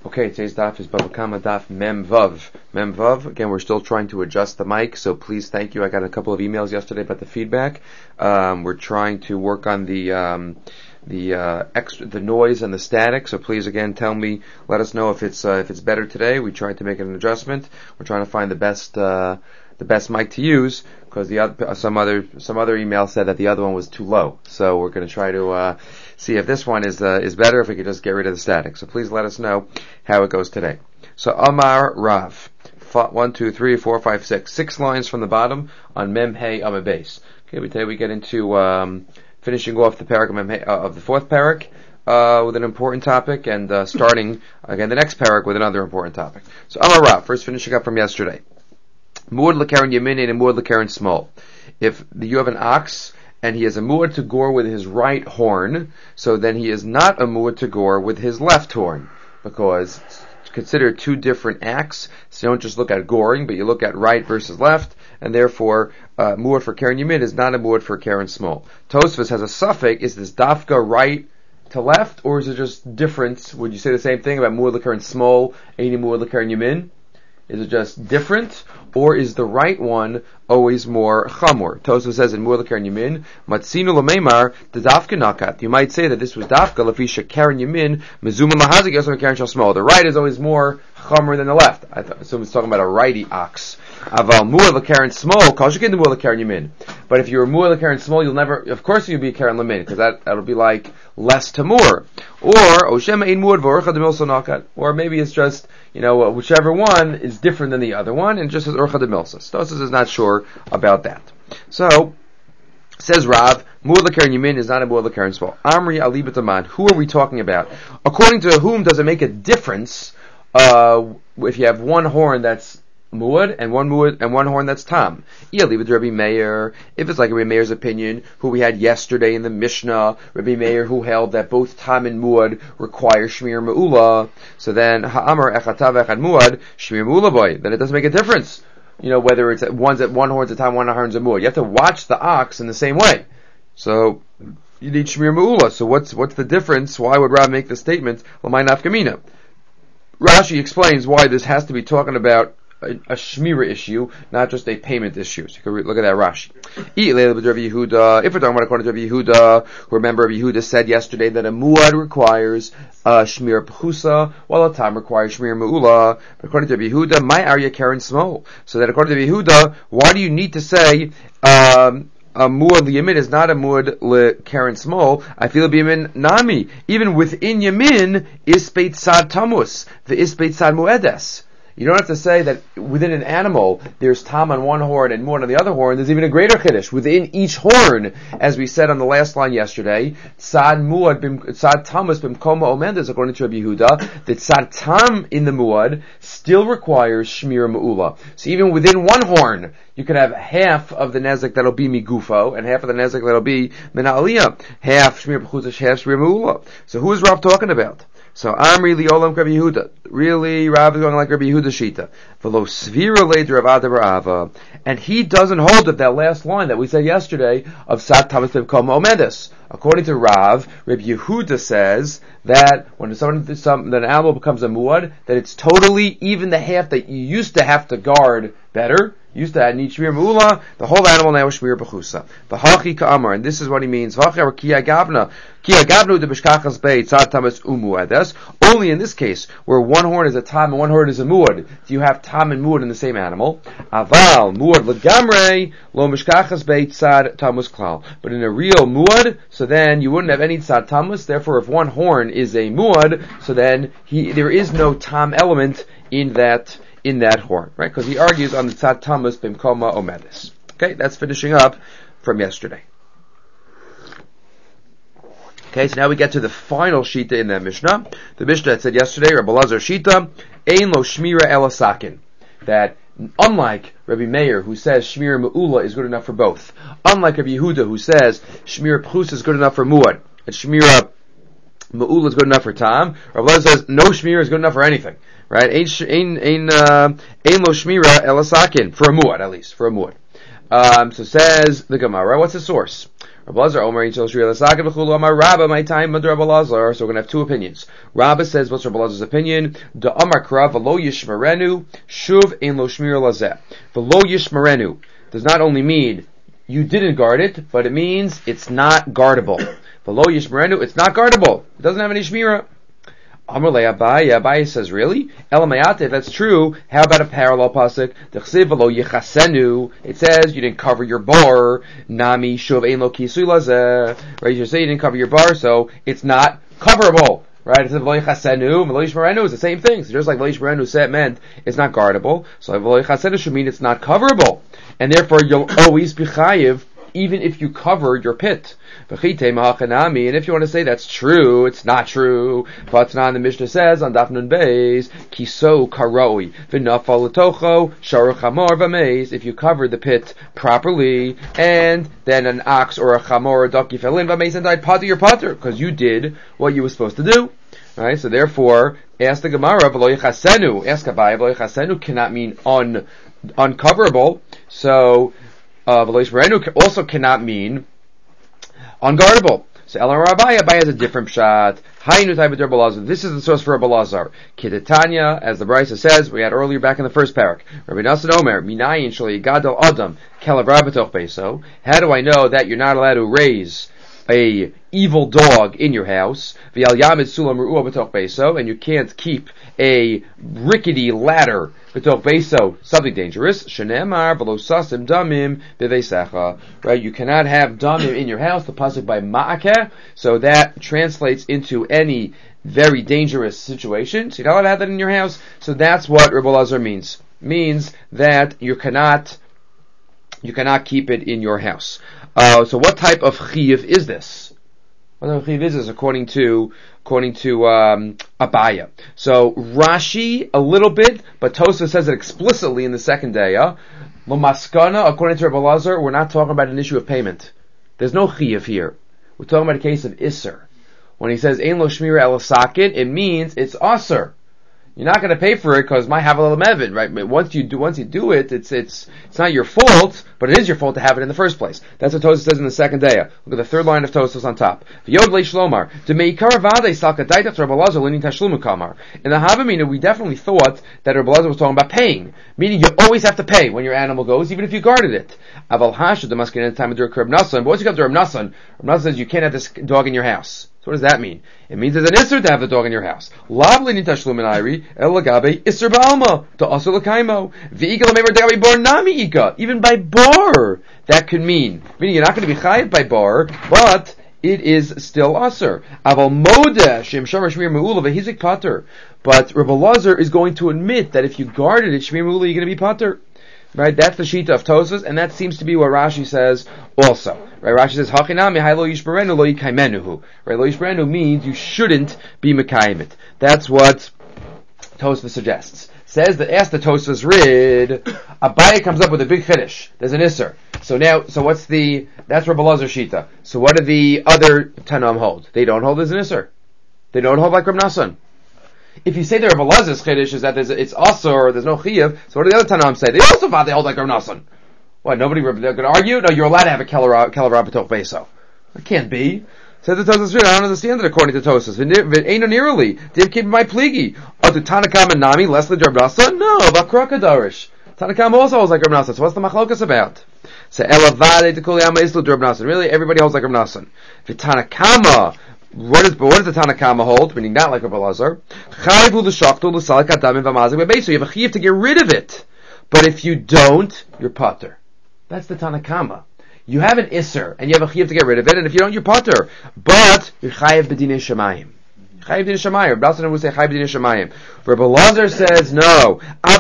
Okay, today's daf is Bava Kama daf Mem Vav. Mem Vav. Again, we're still trying to adjust the mic, so please, thank you. I got a couple of emails yesterday about the feedback. We're trying to work on the noise and the static. So please, again, let us know if it's better today. We tried to make an adjustment. We're trying to find the best mic to use, because some other email said that the other one was too low. So we're going to try to see if this one is better, if we could just get rid of the static. So please let us know how it goes today. So Amar Rav, 1, 2, 3, 4, 5, 6, 6 lines from the bottom on Mem Hey Amar Beis. Okay, today we get into finishing off the parak of the fourth parak with an important topic, and starting again the next parak with another important topic. So Amar Rav, first finishing up from yesterday. Muad l'karen yamin and muad l'karen small. If you have an ox and he has a muad to gore with his right horn, so then he is not a muad to gore with his left horn, because consider two different acts. So you don't just look at goring, but you look at right versus left, and therefore muad for karen yamin is not a muad for karen small. Tosfos has a suffix: is this dafka right to left, or is it just difference? Would you say the same thing about muad l'karen small, eini muad l'karen yamin? Is it just different, or is the right one always more chamor? Tosfos says in Muad l'karen yamin, matzinu l'meimar the dafka nakat. You might say that this was dafka lefisha karen yamin mezuman lahazik yosem karen shal small. The right is always more chamor than the left. I assume it's talking about a righty ox. Aval muad l'karen small calls you the muad l'karen yamin. But if you're muad l'karen small, you'll never. Of course, you'll be karen lamin, because that'll be like less to more. Or oshema ein muad v'orcha demilso nakat. Or maybe it's just, whichever one is different than the other one, and just as orcha demilsa. Tosfos is not sure about that. So says Rav, muad l'karen yamin is not a muad l'karen small. Amri ali b'taman. Who are we talking about? According to whom does it make a difference if you have one horn that's muad and one horn that's tam? Rabbi Meir, if it's like Rabbi Meir's opinion, who we had yesterday in the Mishnah, Rabbi Meir who held that both tam and muad require shmir me'ula, so then ha'amar echatav echad muad shmir me'ula boy, then it doesn't make a difference, whether it's one horn's a tam, one horn's a muad. You have to watch the ox in the same way. So you need shmir me'ula. So what's the difference? Why would Rav make the statement l'may nafkamina? Rashi explains why this has to be talking about a shmira issue, not just a payment issue. So you can look at that Rashi. If we're talking about according to Rabbi Yehuda, remember Rabbi Yehuda said yesterday that a muad requires shmir pchusa, while a tam requires shmir me'ula. But according to Rabbi Yehuda, my arya karen small. So that according to Rabbi Yehuda, why do you need to say a muad liyamin is not a muad l'karen small? I feel b'yamin nami. Even within yamin is beit sad tamus, the is beit sad muedes. You don't have to say that within an animal there's tam on one horn and muad on the other horn. There's even a greater chiddush within each horn, as we said on the last line yesterday. Tzad tamus b'mkoma omendes, according to Rabbi Yehuda, that tzad tam in the muad still requires shmir me'ula. So even within one horn, you could have half of the nezek that'll be migufo, and half of the nezek that'll be min ha'aliyah. Half shmir b'chusa, half shmir me'ula. So who is Rav talking about? So Amri liolam Rabbi Yehuda. Really, Rav is going like Rabbi Yehuda shita. V'lo svira later of Adav Rava, and he doesn't hold of that last line that we said yesterday of Sat Tamas B'Kom Omendes. According to Rav, Rabbi Yehuda says that when an animal becomes a muad, that it's totally even the half that you used to have to guard better. Used to need shmir me'ula, the whole animal now is shmir b'chusa. V'hachi ka'amar, and this is what he means. V'hachi or kia gavna de b'shkachas beit tzad tamas umuades. Only in this case, where one horn is a tam and one horn is a muad, do you have tam and muad in the same animal. Aval muad legamrei lo mishkachas beit tzad tamus klal. But in a real muad, so then you wouldn't have any tzad tamus. Therefore, if one horn is a muad, so then there is no tam element in that horn, right? Because he argues on the tzad tamus b'mkoma omedes. Okay, that's finishing up from yesterday. Okay, so now we get to the final shita in that Mishnah. The Mishnah that said yesterday, Rabbi Lazar shita, ein lo shmira elasakin. That unlike Rabbi Meir, who says shmira me'ula is good enough for both, unlike Rabbi Yehuda, who says shmira pchus is good enough for muad, and shmira me'ula is good enough for tam, Rabbi Lazar says no shmira is good enough for anything. Right? Ein lo shmira elasakin, for a muad at least, for a muad. So says the Gemara, what's the source? Rabbi Lazar, Omer Yitzchel Shri Lasakid B'chulu Amar Rabba, my time under Rabbi Lazar. So we're going to have two opinions. Rabba says, what's Rabbi Lazar's opinion? Da Amar Kra V'lo Yishmarenu Shuv Ein Lo Shmir Lazeh. V'lo Yishmarenu does not only mean you didn't guard it, but it means it's not guardable. V'lo Yishmarenu, it's not guardable. It doesn't have any shmira. Amar le Abaye. Abaye says, really? Elamayate, if that's true, how about a parallel pasuk? D'chsiv v'lo yichasenu. It says you didn't cover your bar. Nami shuv ein lo kisui lazeh. Right? You say you didn't cover your bar, so it's not coverable. Right? It says v'lo yichasenu. V'lo yishmarenu is the same thing. So just like v'lo yishmarenu said meant it's not guardable. So v'lo yichasenu should mean it's not coverable, and therefore you'll always be chayiv even if you cover your pit. And if you want to say that's true, it's not true. The Mishnah says on Daf Nun Beis, Kiso karoi v'nafal letocho sharuch hamor v'meis. If you cover the pit properly, and then an ox or a chamor or a donkey fell in v'meis and died, potter your potter, because you did what you were supposed to do. Right? So therefore, ask the Gemara, v'lo yichasenu. Ask Abaye, v'lo yichasenu cannot mean uncoverable. So v'lo yishmarenu also cannot mean unguardable. So Elar Abaye has a different pshat. Hainu type of Rabbi Lazar. This is the source for Rabbi Lazar. Kidatanya, as the Brisa says, we had earlier back in the first parak. Rabbi Nassan Omer, Minayin shali gadol adam kelav b'toch beiso. How do I know that you're not allowed to raise a evil dog in your house? V'al yamid sulam ru'ah b'toch beiso, and you can't keep a rickety ladder b'toch beiso, something dangerous. Shenemar v'lo sasim damim b'veisecha. Right? You cannot have damim in your house. The pasuk by ma'akeh, so that translates into any very dangerous situation. So you're not allowed to have that in your house. So that's what Rabbi Lazar means. Means that you cannot keep it in your house. So what type of chiyuv is this? What type of chiyuv is this according to Abaye? So Rashi a little bit, but Tosafos says it explicitly in the second day. L'maskana, according to Rabbi Lazar, we're not talking about an issue of payment. There's no chiyuv here. We're talking about a case of isser. When he says ein lo shmira el sakin, it means it's aser. You're not going to pay for it because my havel mevin, right? Once you do it, it's not your fault, but it is your fault to have it in the first place. That's what Tosafos says in the second day. Look at the third line of Tosafos on top. V'yod le shlomar demeikar vade salka daitach Rabbi Lazar linin tashlumu kamar. In the Havamina, we definitely thought that Rabbi Lazar was talking about paying, meaning you always have to pay when your animal goes, even if you guarded it. Aval hasha the maskin at the time of Reb Nassan. But once you come to Reb Nassan says you can't have this dog in your house. So what does that mean? It means there's an isser to have the dog in your house. Lav linin tashlumu nairi el lagabe isser ba'alma to asur l'kaimo v'ika l'meimer degabe bar nami ika. Even by bar, that could mean you're not going to be chayiv by bar, but it is still aser. Aval modeh shem shama shmir me'ula v'hizik pater. But Rabbi Lazar is going to admit that if you guarded it, shmir me'ula, you're going to be pater. Right? That's the shita of Tosafos, and that seems to be what Rashi says also. Right? Rashi says, Hachinami hai lo yishmerenu lo yikaimenuhu. Right? Lo yishmerenu means you shouldn't be mekayim it. That's what Tosafos suggests. Says that ask the Tosafos Rid, Abaye comes up with a big chiddush. There's an isser. So that's Rabbi Lazar shita. So what do the other Tanam hold? They don't hold as an isser. They don't hold like Reb Nassan. If you say the Rabbi Lazar's chiddush is that it's asur, there's no chiyuv, so what do the other Tanaim say? They also thought they hold like Rav Nassan. What, they're going to argue? No, you're allowed to have a kelarah b'toch beiso. It can't be. Says the Tosafos, I don't understand it according to Tosafos. Ain't nearly. Div keep my pligi. To Tanakam and Nami, less than Rav Nassan? No, Bakrakadarish. Tanakam also holds like Rav Nassan, so what's the machlokas about? So Elavade to Kuliyama Islu Rav Nassan. Really, everybody holds like Rav Nassan. V'Tanakama, what does the Tanakama hold? Meaning not like Rabbi Lazar. You have a chiyuv to get rid of it. But if you don't, you're pater. That's the Tanakama. You have an isser, and you have a chiyuv to get rid of it, and if you don't, you're pater. But you're chayiv b'dinei shamayim. Chayiv b'dinei shamayim. Rabbi Lazar would say chayiv b'dinei shamayim. Rabbi Lazar says no.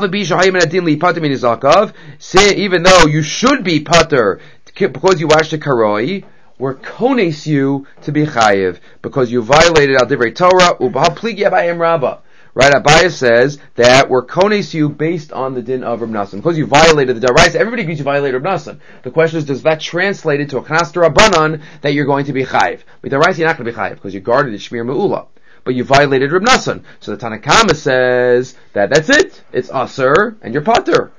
Say even though you should be pater because you watched the karoi, we're kones you to be chayiv because you violated al divrei Torah ubahal pligi Abayim Rabbah. Right? Abaye says that we're kones you based on the din of Reb Nassan because you violated the daraisa. Everybody agrees you violated Reb Nassan. The question is, does that translate into a knas d'Rabbanan that you're going to be chayiv? With the daraisa, you're not going to be chayiv because you guarded the shmir me'ula, but you violated Reb Nassan. So the Tanakama says that that's it. It's aser and you're pater.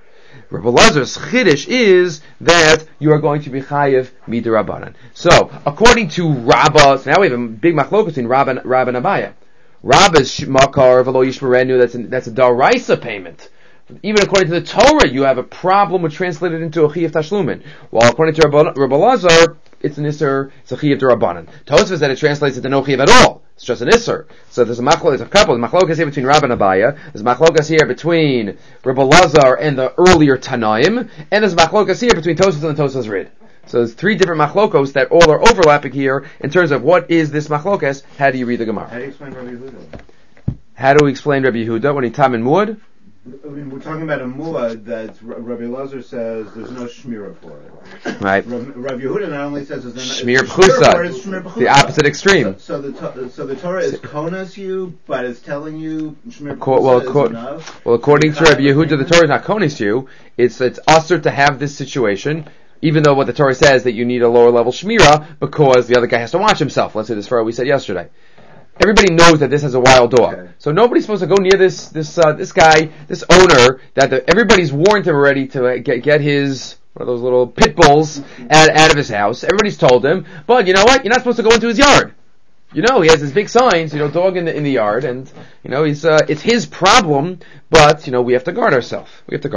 Rabbi Lazar's chiddush is that you are going to be chayiv midirabanan. So, according to Rabbah, so now we have a big machlokas between Rabbah and Abaya. Rabbah's makar v'lo yishmerenu, that's a daraisa payment. Even according to the Torah, you have a problem with translated into a chiyuv tashlumin. While according to Rabbi Lazar, it's an isser, it's a chiyuv derabanan. Tosfos that it translates into no chiyuv at all. It's just an isser. So there's a couple. There's machlokas here between Rabbah and Abaya. There's machlokas here between Rabbi Lazar and the earlier Tanaim, and there's machlokas here between Tosfos and the Tosfos Rid. So there's three different machlokos that all are overlapping here in terms of what is this machlokas. How do you read the Gemara? How do you explain Rabbi Yehuda? How do we explain Rabbi Yehuda when he tam in muad? I mean, we're talking about a muad that Rabbi Lazar says there's no shmira for it. Right. Rabbi Yehuda not only says there's no shmir b'chusa, the opposite extreme. So the Torah is konas you, but it's telling you shmir b'chusa is enough. Well, according to Rabbi Yehuda, the Torah is not konas you. It's usher to have this situation, even though what the Torah says that you need a lower level shmira because the other guy has to watch himself. Let's say this for what we said yesterday. Everybody knows that this is a wild dog, okay. So nobody's supposed to go near this guy, this owner. Everybody's warned him already to get his one of those little pit bulls out of his house. Everybody's told him, but you know what? You're not supposed to go into his yard. He has his big signs, dog in the yard, and he's it's his problem. But we have to guard ourselves.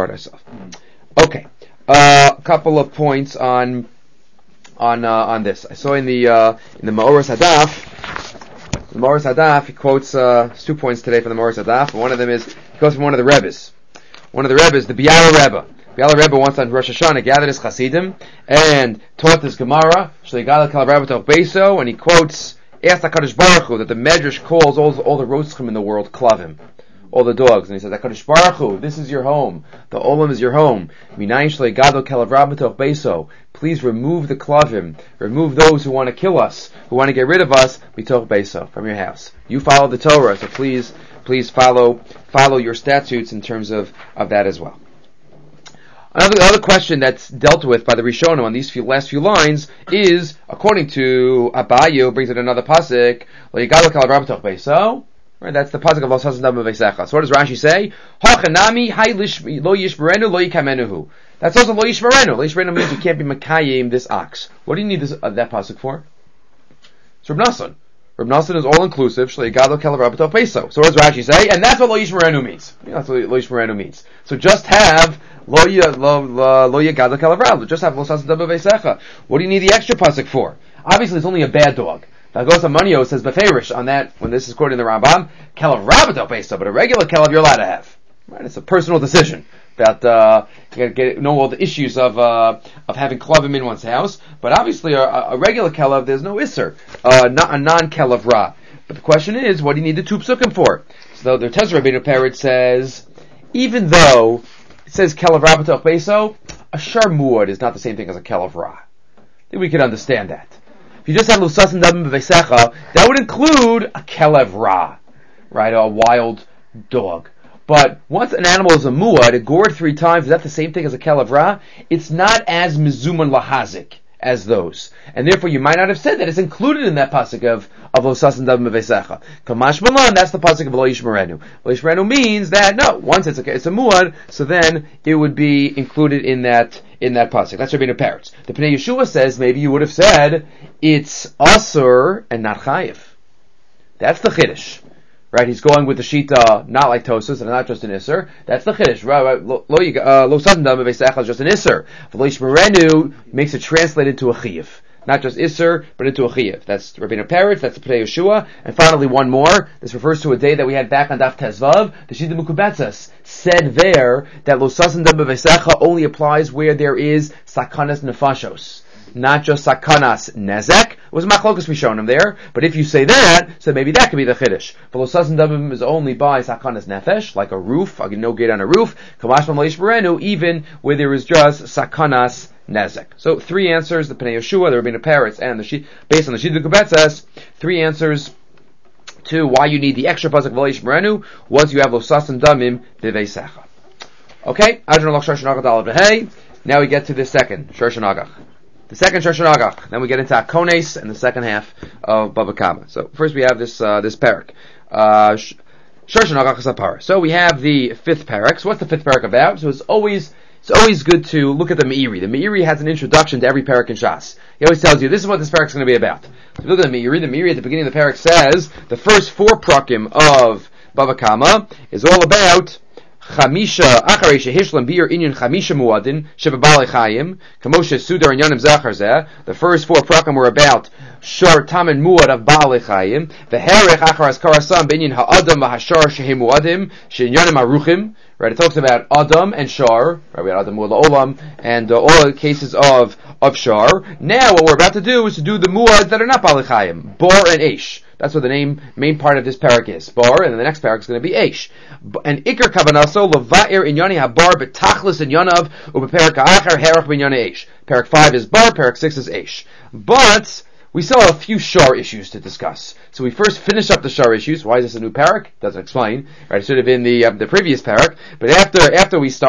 Okay, a couple of points on this. I saw in the Maoras Hadaf. The Maoras Hadaf, he quotes 2 points today from the Maoras Hadaf. One of them is, he quotes from one of the Rebbes. One of the Rebbes, the Biala Rebbe. Biala Rebbe once on Rosh Hashanah gathered his Chassidim and taught this Gemara, Shleigal Kal Rabbi Toch Beiso, and he quotes, asked HaKadosh Baruch Hu, that the Medrash calls all the rotzchim in the world Klavim. All the dogs. And he says, HaKadosh Baruch Hu, this is your home. The Olam is your home. Minayin Shleigal Kal Rabbi Toch Beiso. Please remove the klavim, remove those who want to kill us, who want to get rid of us, mitoch beiso, from your house. You follow the Torah, so please follow your statutes in terms of that as well. Another question that's dealt with by the Rishonim on these last few lines is, according to Abayu, brings it another pasuk, Lo kal rabbi toch beiso. Right, that's the pasuk of Lo Sasan Dam Veisecha. So what does Rashi say? Hachanami hay lo yishmerenu lo yikamenuhu. That's also lo yishmerenu. Lo yishmerenu means you can't be makayim this ox. What do you need that pasuk for? It's Reb Nassan. Reb Nassan is all inclusive. Shlei gado kelav rabbato peso. So what does Rashi say? And that's what lo yishmerenu means. That's what lo yishmerenu means. So just have lo yagado kelav rabbato. Just have lo sasan dam veisecha. What do you need the extra pasuk for? Obviously, it's only a bad dog. Nagosa Manio says beferish on that when this is quoting the Rambam. Kelav rabbato peso, but a regular kelav you're allowed to have. Right? It's a personal decision. That you got to know all the issues of having klavim in one's house, but obviously a regular kelav there's no isser, not a non-kelav ra. But the question is, what do you need the two psukim for? So the Tezra Rabbeinu Peretz says, even though it says kelav ra b'toch beso, a sharmuad is not the same thing as a kelav ra. I think we could understand that. If you just have lusasin dabim b'veisecha, that would include a kelav ra, right? A wild dog. But once an animal is a muad, a gored 3 times, is that the same thing as a kelav ra? It's not as mizuman lahazik as those. And therefore you might not have said that it's included in that pasuk of lo sasan dabim b'veisecha. Kamash malan, that's the pasuk of lo yishmerenu. Lo yishmerenu means that, no, once it's a muad, so then it would be included in that pasuk. That's Rabbeinu Peretz. The Pnei Yeshua says maybe you would have said it's asur and not chayiv. That's the chiddush. Right, he's going with the shita, not like Tosas, and not just an isser. That's the chiddush. Right, lo sasan dam v'veisecha is just an isser. Lo yishmerenu makes it translated to a chiyuv, not just isser, but into a chiyuv. That's Rabbeinu Peretz. That's the Pnei Yeshua. And finally, one more. This refers to a day that we had back on Daf Tezvav. The Shita Mukubetzas said there that lo sasan dam v'veisecha only applies where there is sakanas nefashos. Not just sakanas nezek. It was machlokas rishonim there, but if you say that, so maybe that could be the chiddush. But lo sasan dabim is only by sakanas nefesh, like a roof, no gate on a roof. Kamash mamleish berenu, even where there is just sakanas nezek. So 3 answers: the Pnei Yeshua, the Rabbeinu Peretz, and based on the Shita Kubetzes, 3 answers to why you need the extra pasuk of leish berenu once you have lo sasan damim b'veisecha. Okay, Adron Lach Shor Shanagach Daled V'Hei. Now we get to the second Shor Shanagach. The second Shor Shanagach. Then we get into Akones and the second half of Bava Kama. So first we have this parak. Shor Shanagach is a parak. So we have the 5th parak. So what's the 5th parak about? So it's always it's always good to look at the Meiri. The Meiri has an introduction to every parak in Shas. He always tells you, this is what this parak is going to be about. So if you look at the Meiri at the beginning of the parak says, the first 4 prakim of Bava Kama is all about Chamisha Acharei Shehishlam Bir Inyan Chamisha Muadin Sheba Balei Chayim Kamoshe Sudar and Yanim Zachar Zeh. The first 4 prakim were about Shar Tam and Muad of Balei Chayim. The Herech Acharas Karasam Binyan Ha'adam V'Hashar Shehe Muadim She'inyanim Aruchim. Right, it talks about Adam and Shar. Right, we had Adam Muad Olam and all the cases of Shar. Now what we're about to do is to do the Muad that are not Balei Chayim, Bar and Eish. That's what the main part of this parak is. Bar, and then the next parak is going to be Eish. And Iker Kavanaso, Leva'ir Inyani HaBar, Betachlis Inyanav, Ubeparak Ha'achar, Herach Binyani Eish. Parak 5 is Bar, Parak 6 is Eish. But we still have a few Shar issues to discuss. So we first finish up the Shar issues. Why is this a new parak? Doesn't explain. Right, it should have been the previous parak. But after we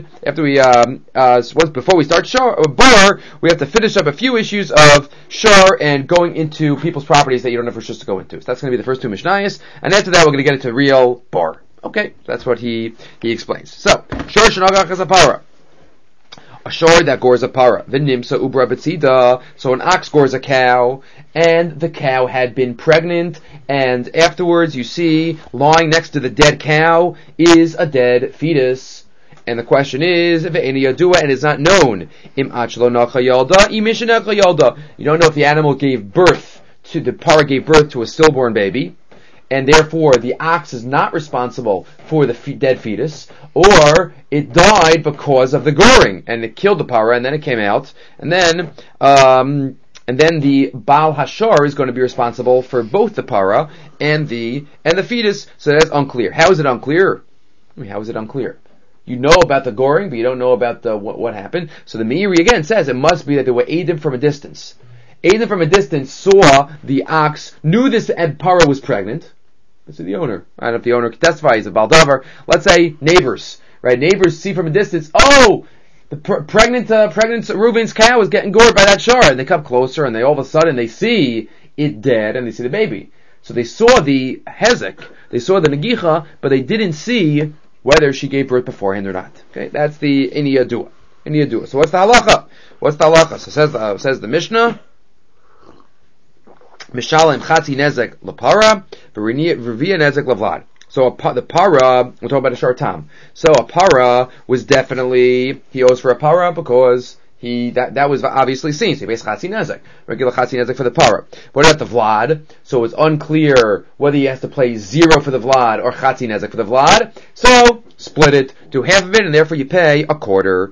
before we start Bar, we have to finish up a few issues of Shar and going into people's properties that you don't have rishus to go into. So that's going to be the first 2 Mishnayos, and after that we're going to get into real Bar. Okay, that's what he explains. So Shar Shenagach Chazapara. A shor that gores a para. V'nimsa ubra betzida. So an ox gores a cow, and the cow had been pregnant, and afterwards you see, lying next to the dead cow is a dead fetus. And the question is, v'eni yadua, and it's not known. Im achlo nacha yalda, im mishanecha yalda. You don't know if the animal the para gave birth to a stillborn baby, and therefore the ox is not responsible for the dead fetus, or it died because of the goring, and it killed the para, and then it came out, and then the Baal Hashar is going to be responsible for both the para and the fetus. So that's unclear. How is it unclear? How is it unclear? You know about the goring, but you don't know about what happened. So the Meiri again says it must be that there were Eidim from a distance. Eidim from a distance saw the ox, knew this para was pregnant. This is the owner. I don't know if the owner can testify. He's a baldavar. Let's say neighbors, right? Neighbors see from a distance, oh, the pregnant Reuben's cow is getting gored by that shar, and they come closer, and they all of a sudden they see it dead, and they see the baby. So they saw the hezek, they saw the negicha, but they didn't see whether she gave birth beforehand or not. Okay, that's the iniyadua. So what's the halacha? So says the Mishnah. Mishalim Chatzi Nezek Lapara, V'Rivia Nezek Lavlad. So the para, we're talking about a shar tam. So a para was definitely, he owes for a para because that was obviously seen. So he pays Chatzi Nezek, regular Chatzi Nezek for the para. What about the Vlad? So it's unclear whether he has to pay 0 for the Vlad or Chatzi Nezek for the Vlad. So split it, do half of it, and therefore you pay a quarter.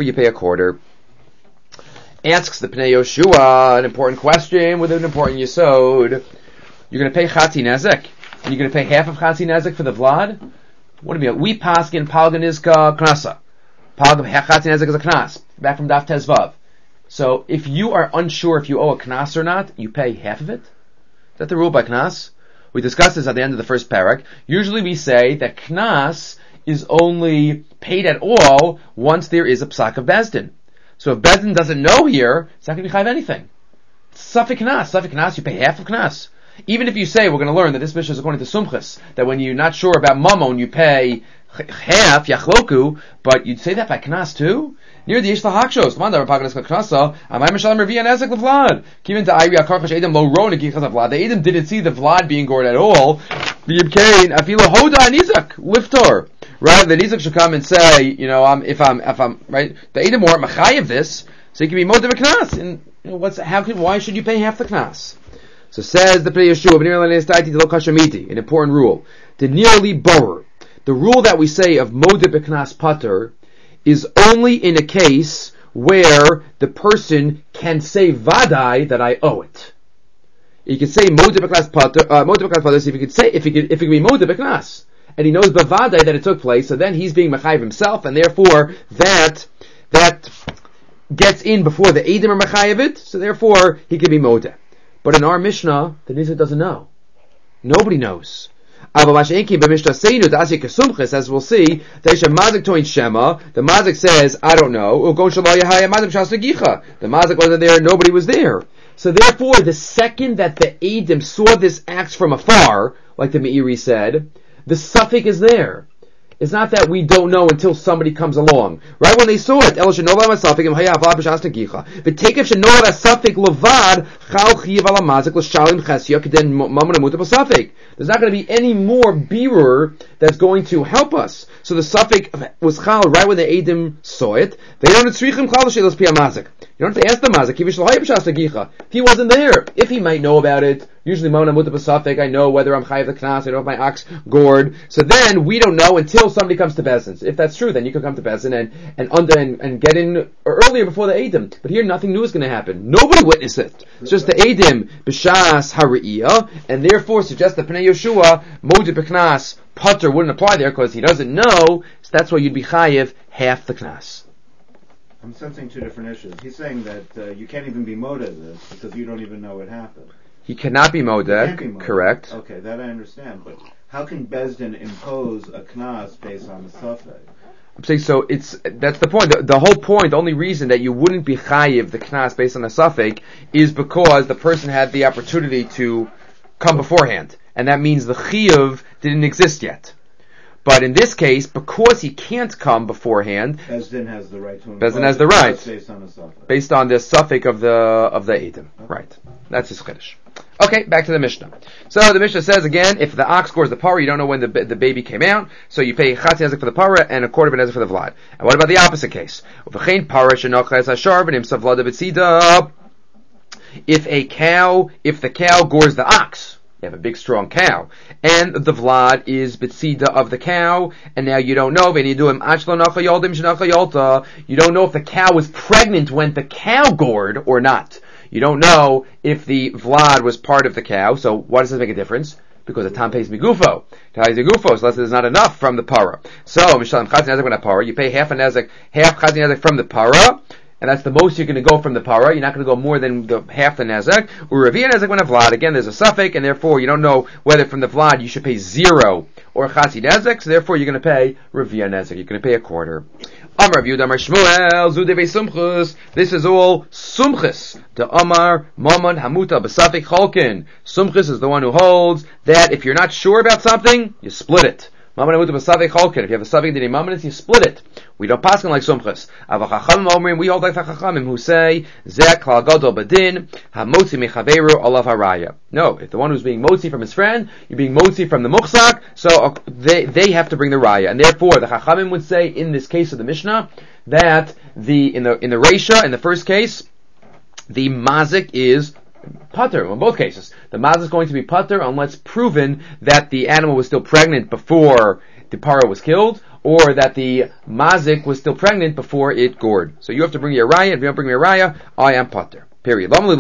Asks the Pnei Yoshua an important question with an important yesod. You're going to pay Chatzi Nezek, and you're going to pay half of Chatzi Nezek for the Vlad? What do you mean? We paskin Palganizka Knasa. Chatzi Nezek is a Knas. Back from Daf Tezvav. So if you are unsure if you owe a Knas or not, you pay half of it? Is that the rule by Knas? We discussed this at the end of the first parak. Usually we say that Knas is only paid at all once there is a psak of Bezdin. So if Bezdin doesn't know here, it's not going to be chayv anything. Safek Knas, you pay half of Knas. Even if you say, we're going to learn that this Mishnah is according to Sumchus, that when you're not sure about Mammon, you pay half, Yachloku, but you'd say that by Knas too? Near the Yishla Hakshos, Mandar Paganas Knasa, Amay Mishalim Revi and Ezek Vlad. Given to Iri Akarchash Edom Lo Ro Negichas Vlad. The Edom didn't see the Vlad being gored at all. V'yibkein Afilo Hoda and Izak, Liftor. Rather than Izak should come and say, if I'm right, the Edom weren't Machayev this, so he can be Modev Knas. And why should you pay half the Knas? So says the Pnei Yeshua, an important rule. The nearly borer. The rule that we say of Modev Knas Pater is only in a case where the person can say Vadai that I owe it. You can say Modev Knas Pater, if it could be Modev Knas. And he knows bavadai that it took place, so then he's being mechayiv himself, and therefore that gets in before the Eidim are mechayiv it, so therefore he can be modeh. But in our Mishnah, the Nizar doesn't know. Nobody knows. As we'll see, the Mazik says, I don't know. The Mazik wasn't there, nobody was there. So therefore, the second that the Eidim saw this axe from afar, like the Meiri said, the suffix is there. It's not that we don't know until somebody comes along. Right when they saw it, El Shenova Masafik Im Hayav La B'Shas Negicha. V'Tekev Shenova Masafik Levad Chal Chiyav Ala Mazik L'Shalim Chesya K'den Mamon Amuta Masafik. There's not going to be any more bearer that's going to help us. So the Safik was Chal right when the Eidim saw it. They don't tzrichim Chal L'Shelos Pia Mazik. You don't have to ask the Mazik. If he wasn't there, if he might know about it, usually Mamon Amuta Masafik, I know whether I'm Chayav the Knas, I know if my ox gored. So then we don't know until somebody comes to Bezin. If that's true, then you can come to Bezin and get in earlier before the Eidim. But here nothing new is going to happen. Nobody witnessed it. It's just the Eidim b'shas hariyah, and therefore suggests that Pnei Yeshua Moed b'knas Potter wouldn't apply there because he doesn't know. So that's why you'd be chayiv half the knas. I'm sensing two different issues. He's saying that you can't even be moded this because you don't even know what happened. He cannot be moded, correct? Okay, that I understand. But how can Bezdin impose a knas based on the suffix? I'm saying so. That's the point. The whole point, the only reason that you wouldn't be chayiv the knas based on a suffix is because the person had the opportunity to come beforehand, and that means the chiyuv didn't exist yet. But in this case, because he can't come beforehand, Bezdin has the right to Bezdin has the right based on the suffix of the Eidim. Okay. Right. That's his chiddush. Okay, back to the Mishnah. So the Mishnah says again, if the ox scores the parah, you don't know when the baby came out, so you pay chatzi nezek for the parah and a quarter of a nezek for the vlad. And what about the opposite case? If the cow gores the ox, you have a big strong cow, and the vlad is b'tzida of the cow, and now you don't know. You don't know if the cow was pregnant when the cow gored or not. You don't know if the vlad was part of the cow. So why does this make a difference? Because the tam pays migufo. So there's not enough from the para. So mishalim chatzi nezek when a para, you pay half chatzi nezek from the para. And that's the most you're going to go from the para. You're not going to go more than half the nezek. Uravia nezek when a vlad. Again, there's a suffix, and therefore you don't know whether from the vlad you should pay 0 or chatzi nezek. So therefore you're going to pay ravia nezek. You're going to pay a quarter. Amar Rav Yehuda Amar Shmuel Zudevei Sumchus. This is all Sumchus. The Amar Maman Hamuta B'Safik Cholkin. Sumchus is the one who holds that if you're not sure about something, you split it. Maman Hamuta B'Safik Cholkin. If you have a Safik Dini Maman, you split it. We don't pass like Sumchus. Avachachamim Omrim. We hold like the Chachamim who say Zek Klal Gadol Badin Hamotzi Mechaveru Olav Haraya. No, if the one who's being motzi from his friend, you're being motzi from the muchzak, so they have to bring the raya, and therefore the Chachamim would say in this case of the Mishnah that in the Reisha, in the first case, the mazik is pater. In both cases, the mazik is going to be pater unless proven that the animal was still pregnant before the para was killed, or that the mazik was still pregnant before it gored. So you have to bring your raya. If you don't bring your raya, I am pater. Period. What's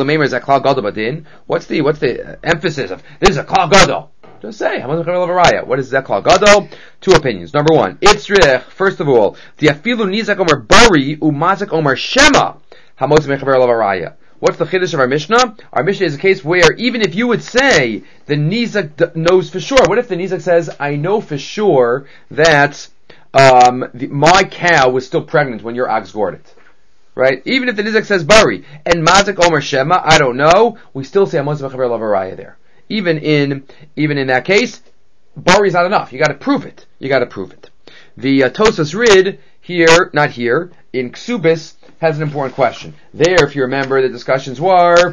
the emphasis of this is a klal gadol? Just say what is that klal gadol? Two opinions. Number one, itzrich. First of all, the afilu nizak omer bari umazik omer shema hamotz mechaver olav haraya. What's the chiddush of our Mishnah? Our Mishnah is a case where even if you would say the nizak knows for sure, what if the nizak says, I know for sure that my cow was still pregnant when your ox gored it? Right? Even if the nizak says bari and mazik omer shema, I don't know, we still say hamotz mechaver olav haraya there. Even in that case, bari is not enough. You got to prove it. The Tosas Rid not here in Ksubis has an important question. There, if you remember, the discussions were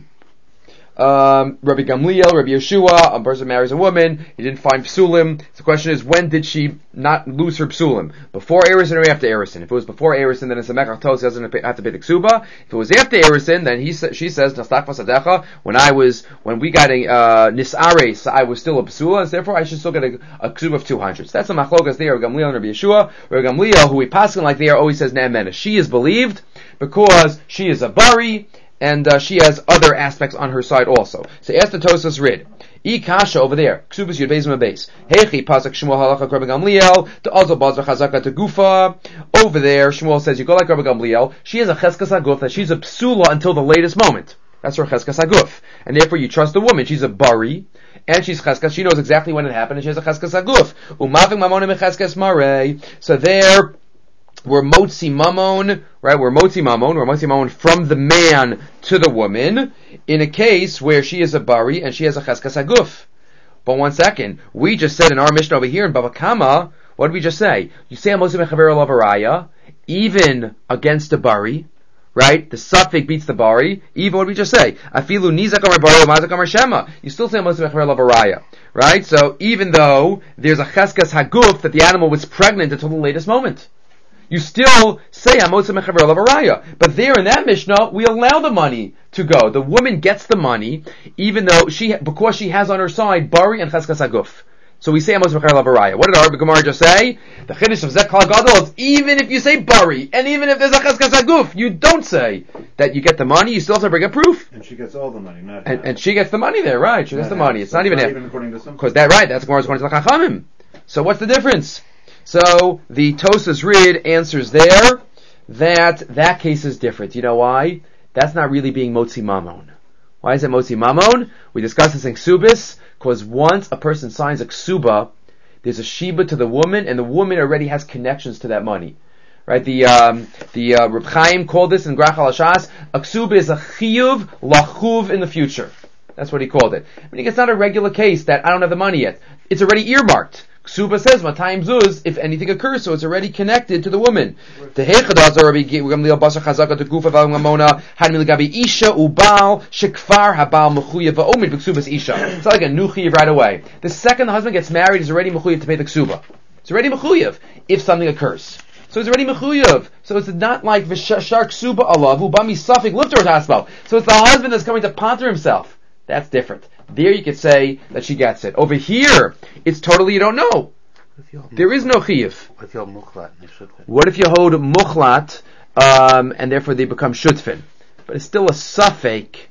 Rabbi Gamliel, Rabbi Yeshua, a person marries a woman, he didn't find psulim. So the question is, when did she not lose her psulim? Before Erison or after Erison? If it was before Erison, then it's a mekach tos, he doesn't have to pay the ksuba. If it was after Erison, then she says, Nastak Fasadecha, when we got a nisares, I was still a psula, and therefore I should still get a ksuba of 200. So that's a machlokas there, Rabbi Gamliel and Rabbi Yeshua. Rabbi Gamliel, who we pass like there, always says Na'amena. She is believed because she is a bari, and she has other aspects on her side also. So ask the Tosas Rid. Kasha over there. Ksubas Yud Beis Beis. Hechi Pasak Shmuel Halacha Rabbi Gamliel. To also Bazar Chazaka to Gufa. Over there, Shmuel says you go like Rabbi Gamliel. She has a Cheskas Aguf that she's a psula until the latest moment. That's her Cheskas Aguf, and therefore you trust the woman. She's a bari, and she's Cheskas. She knows exactly when it happened, and she has a Cheskas Aguf. Umavik Mamonim Cheskas Marei. So there. We're motzi mamon, right? We're motzi mamon from the man to the woman in a case where she is a bari and she has a cheskas haguf. But one second, we just said in our Mishnah over here in Bava Kama, What did we just say? You say Amosim Mechaver Olav Araya, even against a bari, right? The suffix beats the bari. Even what did we just say? Afilu nizak amar bari mazak amar shema. You still say Amosim Mechaver Olav Araya, right? So even though there's a cheskas haguf that the animal was pregnant until the latest moment, you still say Amotzim Mechaver Olav Araya. But there in that Mishnah, we allow the money to go. The woman gets the money, even though because she has on her side Bari and Cheskas Haguf. So we say Amotzim Mechaver Olav Araya. What did our Gemara just say? The Chiddush of Zek Kal Gadol is even if you say Bari, and even if there's a Cheskas Haguf, you don't say that you get the money, you still have to bring a proof. And she gets all the money, not and she gets the money there, right? She gets the money. It's not even according to some. Because that's Gemara's going to the Chachamim. So what's the difference? So the Tosas Rid answers there that case is different. You know why? That's not really being Motzi Mamon. Why is it Motzi Mamon? We discussed this in Ksubis, because once a person signs a Ksuba, there's a Shiba to the woman, and the woman already has connections to that money. Right? The Reb Chaim called this in Grach HaLashas, a Ksuba is a Chiyuv Lachuv in the future. That's what he called it. Meaning it's not a regular case that I don't have the money yet. It's already earmarked. Ksuba says, Matayim Zuz, if anything occurs, so it's already connected to the woman. The Hechadaz Rabbi Gamliel Basar Chazaka to Gufa Val Mamona, Hanmil Gabi Isha Ubal, Shekfar Habal Mechuyev Va'omid B'Ksubas Isha. It's not like a new Chiyev right away. The second the husband gets married, he's already Mechuyev to pay the Ksuba. It's already Mechuyev if something occurs. So it's already Mechuyev. So it's not like V'Shar Ksuba Alav, Ubami Safik Lifter Hasbal. So it's the husband that's coming to ponder himself. That's different. There you could say that she gets it. Over here, it's totally you don't know. There is no chiyuv. What if you hold muchlat, and therefore they become shutfin? But it's still a suffix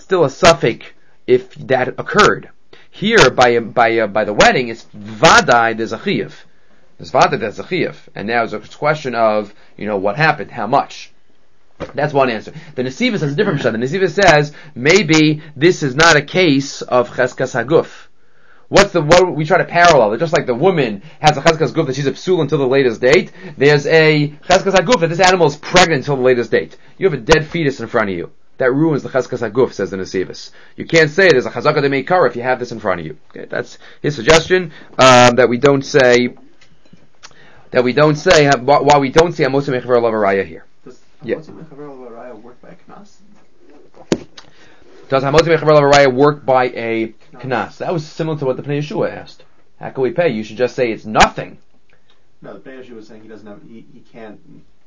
if that occurred. Here, by the wedding, it's vadai, there's a chiyuv. There's vadai, there's a chiyuv. And now it's a question of, what happened, how much. That's one answer. The Nesivos has a different shot. The Nesivos says maybe this is not a case of cheskas haguf. What we try to parallel? Just like the woman has a cheskas haguf that she's a psul until the latest date. There's a cheskas haguf that this animal is pregnant until the latest date. You have a dead fetus in front of you. That ruins the cheskas haguf, says the Nesivos. You can't say there's a chazaka de meikara if you have this in front of you. Okay, that's his suggestion. That we don't say why we don't say Amosim Mechaver Olav Araya here. Does Amotzim Mechaver Olav Araya work by a knas? Does Amotzim Mechaver Olav Araya work by a knas? That was similar to what the Pnei Yeshua asked. How can we pay? You should just say it's nothing. No, the Pnei Yeshua was saying he doesn't have. He can't.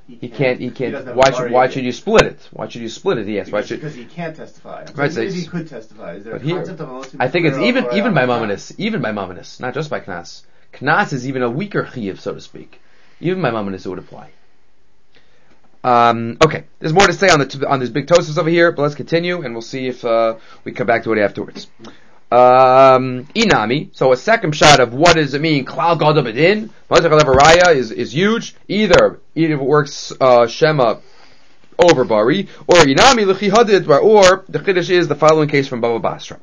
Why should you split it? Why should you split it? He asked. Because he can't testify. Right, so he could testify. Is there a concept of Amotzim? I think it's even by Mamonis, not just by knas. Knas is even a weaker chiyuv, so to speak. Even by Mamonis it would apply. Okay, there's more to say on this big toast over here, but let's continue and we'll see if we come back to it afterwards. Inami, so a second shot of what does it mean? Klal Gadol B'Din, Mazak Olav Araya is huge. Either it works Shema over Bari, or Inami L'chi Hadid, or the Chiddush is the following case from Baba Basra.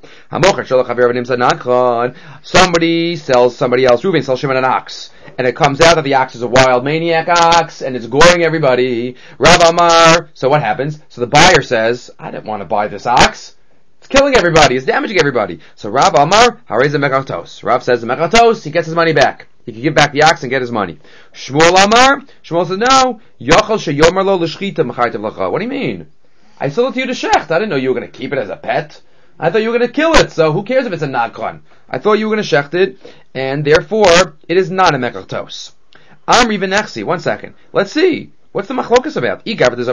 Somebody sells somebody else. Reuven sells Shimon an ox, and it comes out that the ox is a wild maniac ox, and it's goring everybody. Rav Amar, so what happens? So the buyer says, I didn't want to buy this ox. It's killing everybody, it's damaging everybody. So Rav Amar, Harei Mekatos. Rav says the Mekatos, he gets his money back. He can give back the ox and get his money. Shmuel Amar, Shmuel says, no, Yochel sheyomer lo l'shchita m'chaytev lacha. What do you mean? I sold it to you to shecht. I didn't know you were going to keep it as a pet. I thought you were going to kill it, so who cares if it's a nadkon? I thought you were going to shecht it, and therefore, it is not a mekatos. Amri v'nechsi, 1 second. Let's see. What's the machlokas about?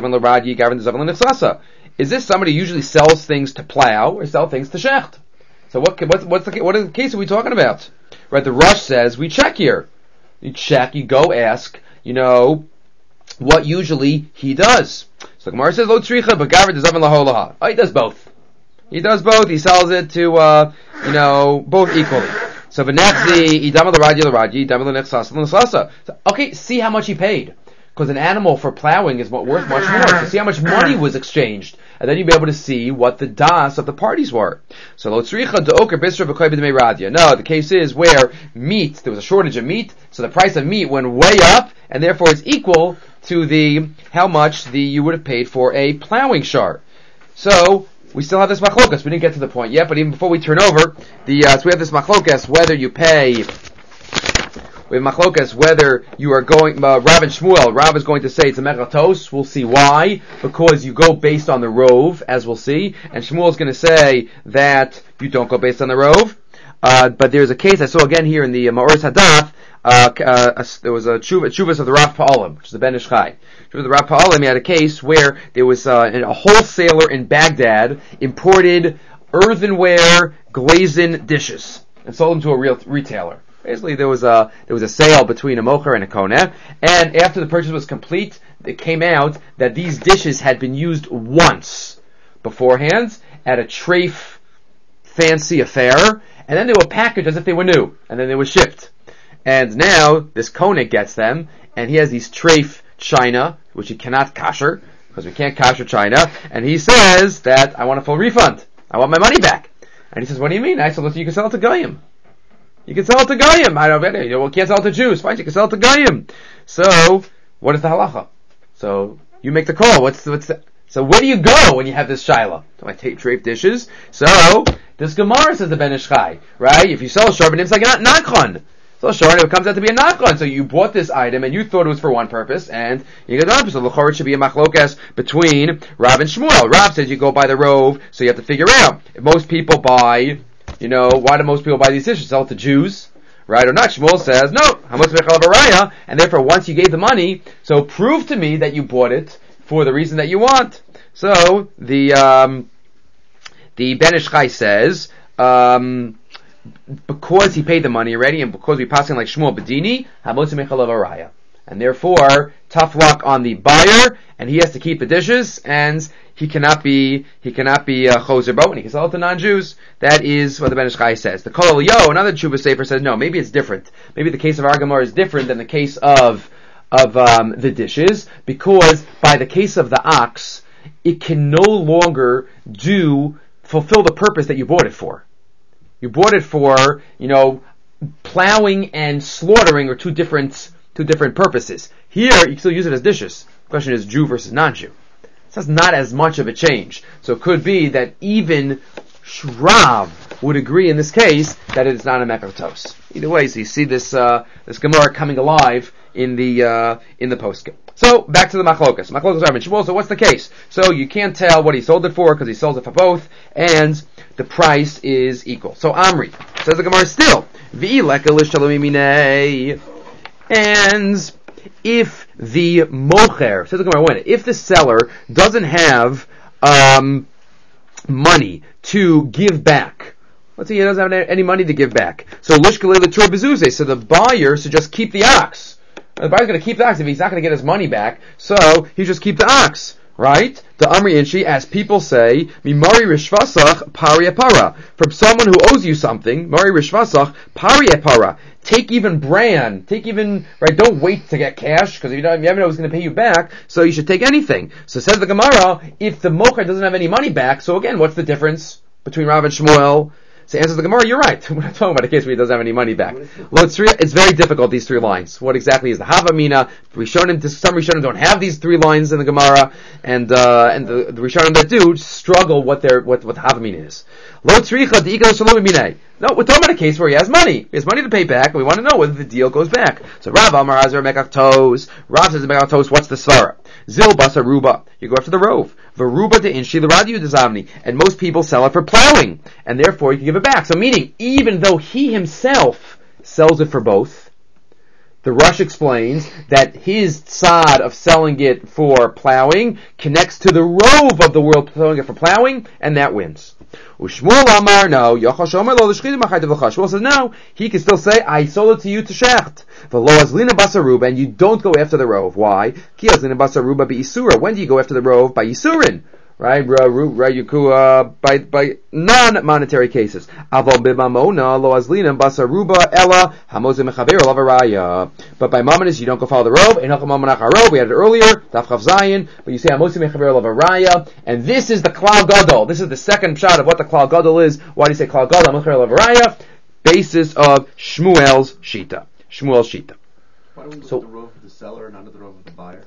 Is this somebody who usually sells things to plow, or sell things to shecht? So what is the case are we talking about? Right, the Rush says, we check here. You check, you go ask, what usually he does. So the Gemara says, Lo tzricha, but Gavar does laholaha. Oh, he does both. He does both. He sells it to, both equally. So v'nechzi, idam l'radji, idam l'nechsasa. So, okay, see how much he paid. Because an animal for plowing is worth much more. So see how much money was exchanged. And then you'll be able to see what the das of the parties were. So lo tzricha de'oker bisra v'koy b'dmei radya. No, the case is where meat, there was a shortage of meat, so the price of meat went way up, and therefore it's equal to how much you would have paid for a plowing shart. So, we still have this machlokas. We didn't get to the point yet, but even before we turn over, so we have this machlokas, whether you pay We have machlokas whether you are going, Rav and Shmuel. Rav is going to say it's a mechatos. We'll see why. Because you go based on the rove, as we'll see. And Shmuel is going to say that you don't go based on the rove. But there's a case I saw again here in the Ma'oris Hadath. There was a chuvas of the Rav Pa'alim, which is the Ben Ish Chai. Chuvas of the Rav Pa'alim, he had a case where there was a wholesaler in Baghdad imported earthenware glazed dishes and sold them to a real retailer. Basically, there was a sale between a mocher and a koneh, and after the purchase was complete, it came out that these dishes had been used once beforehand at a treif fancy affair, and then they were packaged as if they were new, and then they were shipped. And now this koneh gets them, and he has these treif china, which he cannot kasher, because we can't kasher china, and he says that I want a full refund. I want my money back. And he says, what do you mean? I said, listen, you can sell it to Goyim. You can sell it to Goyim. I don't know, well, can't sell it to Jews. Fine, you can sell it to Goyim. So, what is the halacha? So, you make the call. So where do you go when you have this shaila? Do I take treif dishes? So, this Gemara says the Ben Ish Chai, right? If you sell a sharbanim, it's like a nachon. So it comes out to be a nachon. So you bought this item and you thought it was for one purpose, and you get another purpose. So l'chorah should be a machlokas between Rav and Shmuel. Rav says you go by the rove, so you have to figure out if most people buy. Why do most people buy these dishes? Sell it to Jews, right or not? Shmuel says no. Hamotz mechalav araya, and therefore once you gave the money, so prove to me that you bought it for the reason that you want. So the Ben Ish Chai says. Because he paid the money already, and because we passing like Shmuel Bedini, hamotzi mechalav araya, and therefore tough luck on the buyer, and he has to keep the dishes, and he cannot be choser bo, and he can sell it to non-Jews. That is what the Ben Ish Chai says. The Kol another Tshuva Sefer says no, maybe it's different. Maybe the case of our Gemara is different than the case of the dishes, because by the case of the ox, it can no longer fulfill the purpose that you bought it for. You bought it for, plowing and slaughtering are two different purposes. Here, you can still use it as dishes. The question is Jew versus non-Jew. So that's not as much of a change. So it could be that even Shrav would agree in this case that it is not a mekatos. Either way, so you see this Gemara coming alive in the postscript. So back to the machlokas. Machlokas Rav and Shmuel. So what's the case? So you can't tell what he sold it for because he sold it for both, and the price is equal. So Amri says the Gemara still and if the mocher says the Gemara if the seller doesn't have money to give back. Let's say he doesn't have any money to give back. So lishkalei l'tur bezuze. So the buyer should just keep the ox. The buyer's going to keep the ox if he's not going to get his money back. So he just keep the ox, right? The Amri Inshi, as people say, mimari rishvasach pari apara. From someone who owes you something, mari rishvasach pari apara. Take even bran. Right? Don't wait to get cash because you never know who's going to pay you back. So you should take anything. So says the Gemara, if the mocher doesn't have any money back, so again, what's the difference between Rav and Shmuel? So answers the Gemara, you're right. We're not talking about a case where he doesn't have any money back. It's very difficult, these three lines. What exactly is the Havamina? Some Rishonim don't have these three lines in the Gemara, and the Rishonim that do struggle what the Havamina is. No, we're talking about a case where he has money. He has money to pay back, and we want to know whether the deal goes back. So Rav Amar Hazar Mekaktos. Rav says Mekaktos, what's the svara? Zil Basa Ruba. You go after the rove. Varuba de Inshi the Radio Dezamni. And most people sell it for plowing. And therefore you can give it back. So meaning, even though he himself sells it for both, the Rush explains that his tzad of selling it for plowing connects to the rove of the world selling it for plowing, and that wins. Shmuel Amar, no. Shmuel says, no, he can still say, I sold it to you to shecht. And you don't go after the rove. Why? When do you go after the rove? By Yisurin. Right, by non-monetary cases. But by mominus, you don't go follow the rove. We had it earlier, but you say and this is the klal gadol. This is the second shot of what the klal gadol is. Why do you say klal gadol? Basis of Shmuel's shita. Why do we go to the rove of the seller and not to the rove of the buyer?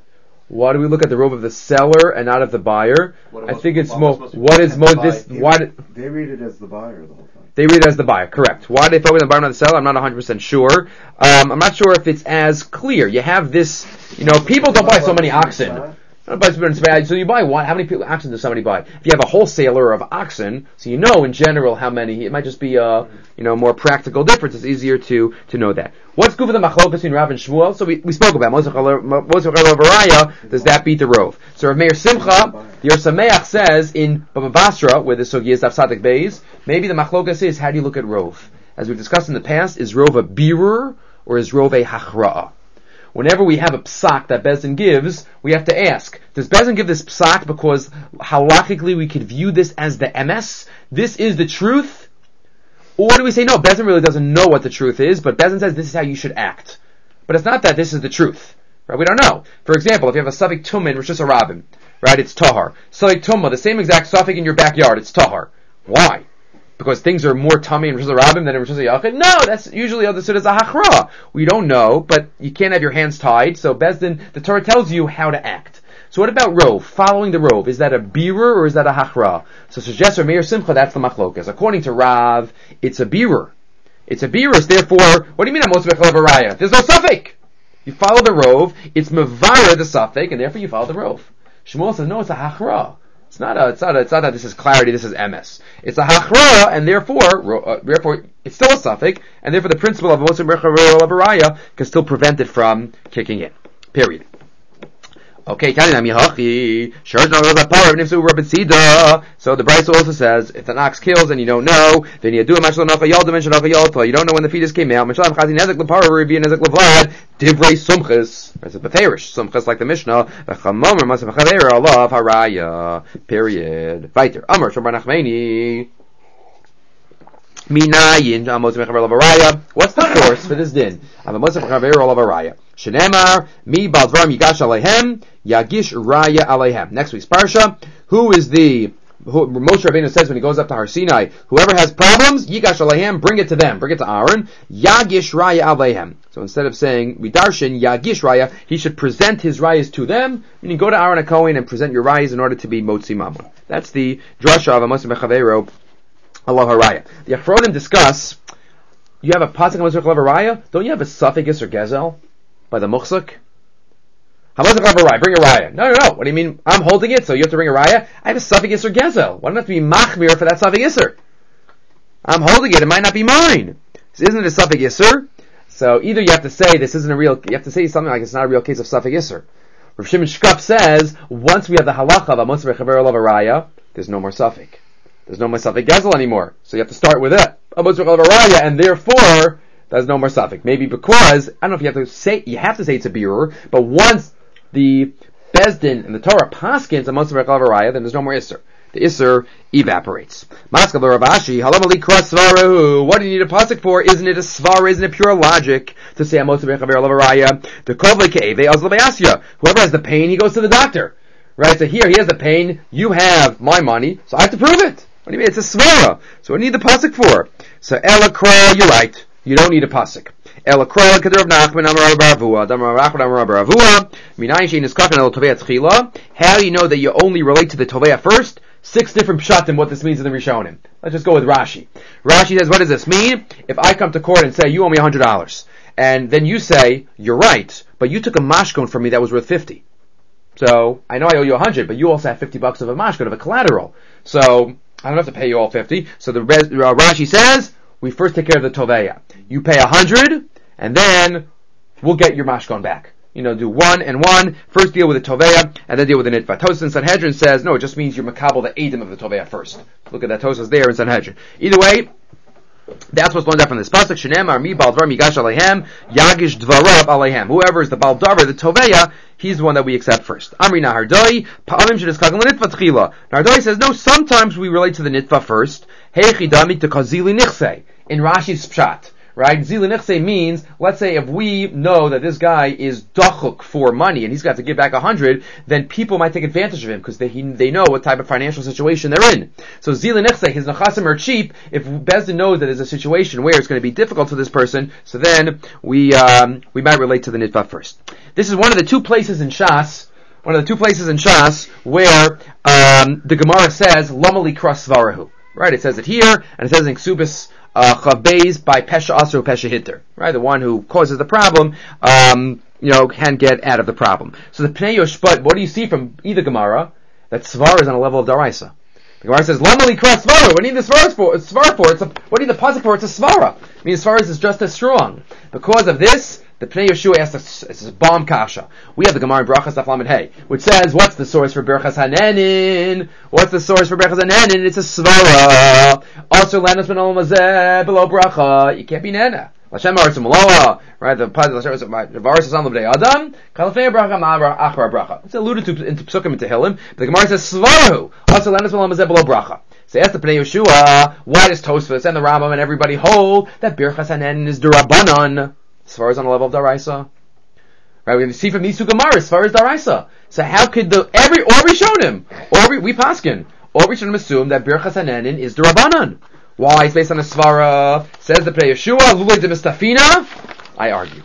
Why do we look at the rove of the seller and not of the buyer? I think it's more. What is more this? Why? They read it as the buyer the whole time. They read it as the buyer, correct. Why do they focus on the buyer, not the seller? I'm not 100% sure. I'm not sure if it's as clear. You have this, people don't buy so many oxen. So you buy one. How many oxen does somebody buy? If you have a wholesaler of oxen, so you know in general how many. It might just be more practical difference. It's easier to know that. What's good for the machlokas between Rav and Shmuel? So we spoke about Moshe Chalaraya. Does that beat the rove? So Rav Meir Simcha, the Yer Sameach says in Baba Basra, where the sugi is Daf Beis, maybe the machlokas is how do you look at rove? As we've discussed in the past, is rove a birur or is rove a hachra'ah? Whenever we have a psak that Bezdin gives, we have to ask, does Bezdin give this psak because halachically we could view this as the emes? This is the truth? Or do we say, no, Bezdin really doesn't know what the truth is, but Bezdin says this is how you should act. But it's not that this is the truth. Right? We don't know. For example, if you have a Safek Tumah in Rosh Hashanah, right, it's Tahar. Safek Tumah, the same exact Safek in your backyard, it's Tahar. Why? Because things are more tummy in Rosh Hashanah than in Rosh Hashanah. No, that's usually understood as a hachra. We don't know, but you can't have your hands tied. So Bezdin, the Torah tells you how to act. So what about rove? Following the rove, is that a birur or is that a hachra? So suggests Meir Simcha, that's the machlokas. According to Rav, it's a birur. It's a birur. Therefore, what do you mean? There's no suffix. You follow the rove. It's mevara the suffix, and therefore you follow the rove. Shmuel says no, it's a hachra. It's not that this is clarity, this is MS. It's a hachra, and therefore it's still a suffix, and therefore the principle of Moshe Raya can still prevent it from kicking in. Period. Okay, so the Brisa also says, if an ox kills and you don't know, then you do a mashal nacha yalda, you don't know when the fetus came out, divrei sumchis, it's a betherish, sumchis like the Mishnah, Allah haraya, period. Weiter. Amar, Shomar Nachmeni, what's the source for this din? Shenemar mi baldvar yigash alehem yagish raya alehem. Next week's parsha. Who Moshe Rabbeinu says when he goes up to Har Sinai? Whoever has problems, yigash alehem, bring it to them. Bring it to Aaron. Yagish raya alehem. So instead of saying midarshin yagish raya, he should present his rayas to them. Meaning go to Aaron HaKohen and present your rayas in order to be motzi mammon. That's the drasha of Amos Mechavero. Allah Haraya. The Achronim discuss. You have a pasuk Amos Mechavero. Don't you have a suffix or gezel? By the muchzak? Bring a raya. No. What do you mean? I'm holding it, so you have to bring a raya? I have a suffix or gezel. Why don't I have to be machmir for that suffix isser? I'm holding it. It might not be mine. Isn't it a suffix isser? So either you have to say this isn't a real. You have to say something like it's not a real case of suffix isser. Rav Shimon Shkop says once we have the halacha of Amos Mechaber Olav Raya, there's no more suffix. There's no more suffix gezel anymore. So you have to start with it. Amos Mechaber Olav Raya, and therefore there's no more suffix. Maybe because, I don't know if you have to say it's a birur, but once the Bezdin and the Torah paskins Amos Mechavero Raya, then there's no more Isser. The Isser evaporates. Maskal Ravashi, halamali krasvaru. What do you need a pasuk for? Isn't it a svara? Isn't it pure logic to say Amos Mechavero Raya? The kovle ke'eve azlabayasya. Whoever has the pain, he goes to the doctor. Right? So here, he has the pain, you have my money, so I have to prove it. What do you mean? It's a svara. So what do you need the pasuk for? So Ela Kra, you're right. You don't need a pasuk. El Kral Kader Nachman Amar Baravua, Damar Rachman Amar Baravua, Minayin Shein is Kakan El Tovei Tchila. How do you know that you only relate to the Tovei first? 6 different pshatim what this means in the Rishonim. Let's just go with Rashi. Rashi says, what does this mean? If I come to court and say, you owe me $100, and then you say, you're right, but you took a mashkon from me that was worth 50. So, I know I owe you 100, but you also have $50 of a mashkon, of a collateral. So, I don't have to pay you all 50. So the Rashi says, we first take care of the Toveya. You pay 100, and then we'll get your mashkon back. Do 1 and 1. First deal with the Toveya, and then deal with the Nitva. Tosas in Sanhedrin says, no, it just means you're makabel the Edom of the Toveya first. Look at that Tosas there in Sanhedrin. Either way, that's what's learned out from this pasuk. Shenemar mi baldvar migash alehem yagish dvarav alehem. Whoever is the baldavar, the Toveya, he's the one that we accept first. Amri Nahardoi, pa'amim sheniskaken l'nitva tchila. Nahardoi says, no, sometimes we relate to the Nitva first. Heichi damik to kazili nichse. In Rashi's pshat. Right? Zili nichse means, let's say if we know that this guy is dachuk for money and he's got to give back 100, then people might take advantage of him because they know what type of financial situation they're in. So zili nichse, his nechasim are cheap. If Bezdin knows that there's a situation where it's going to be difficult for this person, so then we might relate to the nitva first. This is one of the 2 places in Shas one of the two places in Shas where the Gemara says Lamali Kras Svarahu. Right? It says it here, and it says in Ksubis Chav Beis by Pesha Asr Pesha Hitter. Right? The one who causes the problem, can get out of the problem. So the Pnei Yoshpat, what do you see from either Gemara? That Svar is on a level of Daraisa. The Gemara says, Lamali Kras Svara. What do you need the Svar for? What do you need the Pasuk for? It's a Svara. I mean, Svar is just as strong. Because of this, the Pnei Yeshua asks it's a bomb kasha. We have the Gemara in Brachas Daf Lamed Hey, which says, what's the source for Berachas Hanenin? What's the source for Berachas Hanenin? It's a Svara. Also, Lanas Ben Olam Hazeh, below Bracha. You can't be Nena. Lashem Maritz Maloa, right? The Varis is on the Adam. Kalafei Bracha Ma'avra Achra Bracha. It's alluded to into Psukim and Tehillim. The Gemara says Svarahu. Also, Lanas Ben Olam Hazeh, below Bracha. So ask the Pnei Yeshua, why does Tosfos and the Rambam and everybody hold that Berachas Hanenin is Durabanan? As far as on the level of Daraisa, right? We see from these two Gemaras as far as Daraisa. So how could we paskin, or we should assume that Birchas Hanenin is Durabanan? Why? It's based on a Svara. Says the Pnei Yeshua, Lulei de Mistafina. I argue.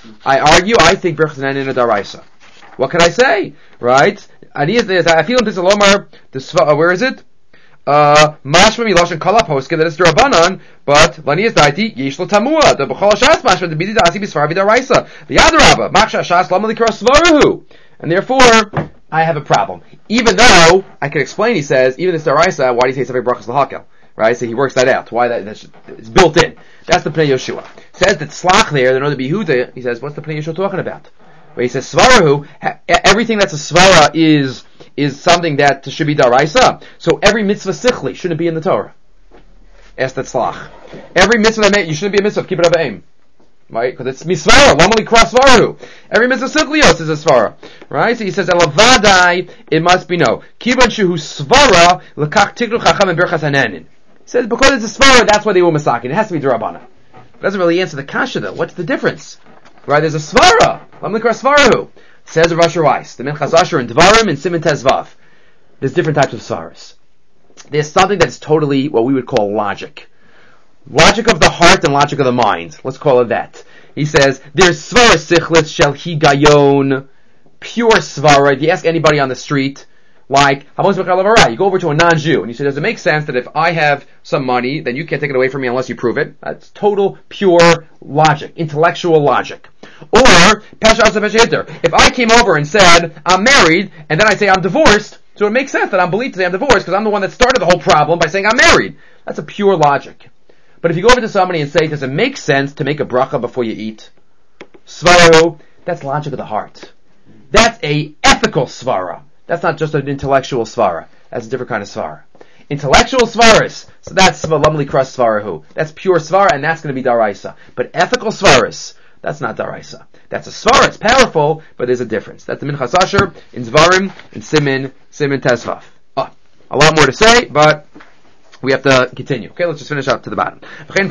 I think Birchas Hanenin is Daraisa. What can I say? Right? I feel in Pisalomar. Where is it? Mashma miloshen kala poske that is Durabanan, but lanias daiti yesh lo tamua. The b'chol shas mashma the bidi dasi b'svar v'daraisa. The adarabba machsha shas lamali kras svarahu. And therefore, I have a problem. Even though I can explain, he says, even this daraisa, why do you say something brachas lahakel? Right? So he works that out. Why that's it's built in. That's the Pnei Yeshua. Says that slach there, the Noda B'Yehuda. He says, what's the Pnei Yeshua talking about? But he says svarahu. Everything that's a svara is something that should be daraisa. So every mitzvah sichli shouldn't be in the Torah. Ask that slach. Every mitzvah that you shouldn't be a mitzvah. Keep it of aim. Right? Because it's misvara. Lamali kras svarahu. Every mitzvah sichlios is a svara. Right? So he says, elavadai, it must be no. Kiban shehu svara, lekach tikru chacham and berchas hanenin. He says, because it's a svara, that's why they were masakin. It has to be derabana. It doesn't really answer the kasha though. What's the difference? Right? There's a svara. Lamali kras svarahu. Says Rav Asher Weiss, the Minchas Asher and Dvarim and Siman Tezvav. There's different types of svaras. There's something that's totally what we would call logic. Logic of the heart and logic of the mind. Let's call it that. He says, there's svara sichlis shel higayon, pure svara. If you ask anybody on the street, like, you go over to a non-Jew, and you say, does it make sense that if I have some money, then you can't take it away from me unless you prove it? That's total, pure logic, intellectual logic. Or, if I came over and said, I'm married, and then I say I'm divorced, so it makes sense that I'm believed to say I'm divorced, because I'm the one that started the whole problem by saying I'm married. That's a pure logic. But if you go over to somebody and say, does it make sense to make a bracha before you eat? Svaro, that's logic of the heart. That's a ethical svara. That's not just an intellectual svara. That's a different kind of svara. Intellectual svaras, so that's lamli kras svarahu. That's pure svara, and that's going to be daraisa. But ethical svaras, that's not daraisa. That's a svara, it's powerful, but there's a difference. That's the Minchas Asher, in Zvarim, in Siman Tezvav. A lot more to say, but we have to continue. Okay, let's just finish up to the bottom.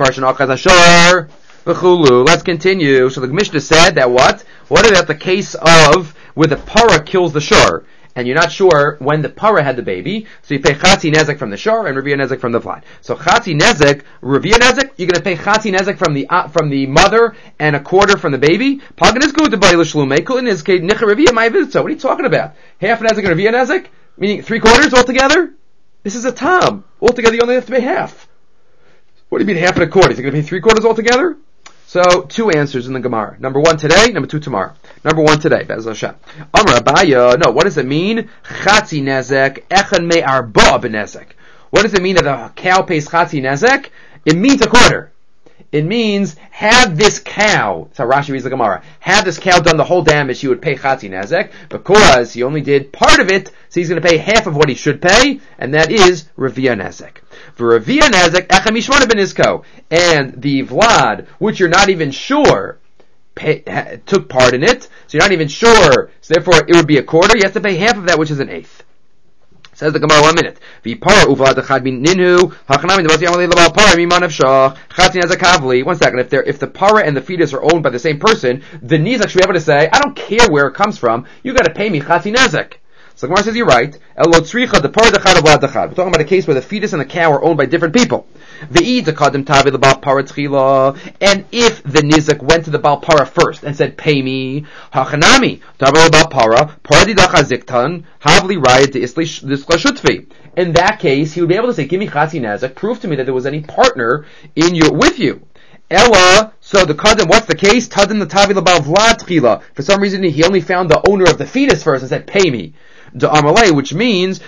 Let's continue. So the Mishnah said that what? What about the case of where the para kills the shor? And you're not sure when the para had the baby, so you pay Chatzi Nezek from the shor and Revia Nezek from the vlad. So Chatzi Nezek, Revia Nezek, you're going to pay Chatzi Nezek from the mother and a quarter from the baby. Pagan is good to buy L'shlume. Kulin is Nicha Revia my visit. What are you talking about? Half Nezek and Revia Nezek? Meaning 3/4 altogether? This is a tam. Altogether you only have to pay half. What do you mean half and a quarter? Is it going to pay 3/4 altogether? So, two answers in the Gemara. Number 1 today, number 2 tomorrow. Number 1 today, Be'ez Hashem. Amar Abaya, no, what does it mean? Chatzi nezek, echan me arba b'nezek. What does it mean that a cow pays chatzi nezek? It means a quarter. It means, have this cow, so Rashi reads the Gemara, have this cow done the whole damage, he would pay chatzi nezek, because he only did part of it, so he's going to pay half of what he should pay, and that is Revia nezek. For Revia nezek, echem mishmona b'nizko, and the vlad, which you're not even sure took part in it, so you're not even sure, so therefore it would be a quarter, you have to pay half of that, which is an eighth. Says the Gemara 1 minute. One second. If the para and the fetus are owned by the same person, the nizak should be able to say, I don't care where it comes from, you gotta pay me chatzi nezek. So Gemara says you're right. We're talking about a case where the fetus and the cow are owned by different people. And if the nizik went to the Baal Para first and said, pay me, in that case, he would be able to say, give me chatzi nezek, prove to me that there was any partner with you. Ella, so the kaddim, what's the case? Tadin the tavi l'bal vlad tchila. For some reason, he only found the owner of the fetus first and said, pay me. Da'amalei, which means,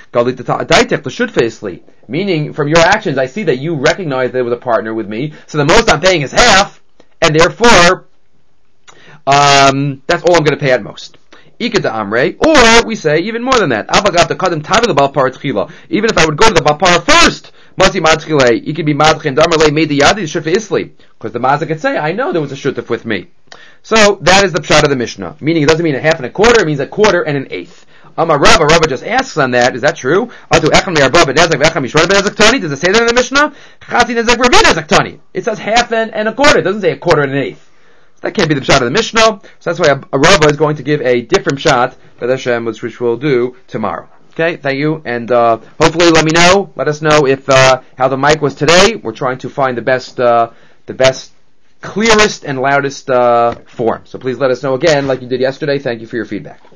meaning, from your actions, I see that you recognize there was a partner with me, so the most I'm paying is half, and therefore, that's all I'm going to pay at most. Or we say even more than that. Even if I would go to the Balpara first, he could be madchin darmalei made the yadi shut isli, because the mazik could say, I know there was a shutuf with me. So that is the pshat of the Mishnah. Meaning it doesn't mean a half and a quarter; it means a quarter and an eighth. Rabba just asks on that. Is that true? Does it say that in the Mishnah? It says half and a quarter. It doesn't say a quarter and an eighth. That can't be the pshat of the Mishnah. So that's why a Rava is going to give a different pshat, which we'll do tomorrow. Okay, thank you, and hopefully let us know if how the mic was today. We're trying to find the best, clearest and loudest form. So please let us know again, like you did yesterday. Thank you for your feedback.